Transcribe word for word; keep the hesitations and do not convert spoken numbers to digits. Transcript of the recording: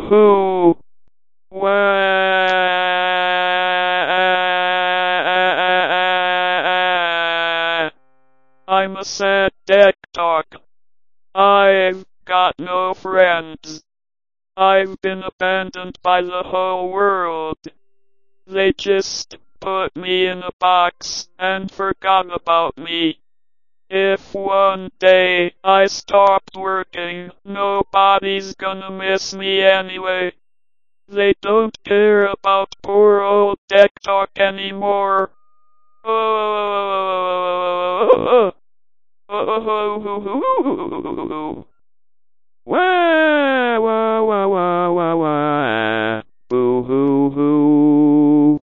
hoo. Wah. I'm a sad deck dog. I've got no friends. I've been abandoned by the whole world. They just put me in a box and forgot about me. If one day I stopped working, nobody's gonna miss me anyway. They don't care about poor old Deck Talk anymore. Oh, oh, oh, oh, oh, oh, oh, oh, oh. Wah, wah, wah, wah.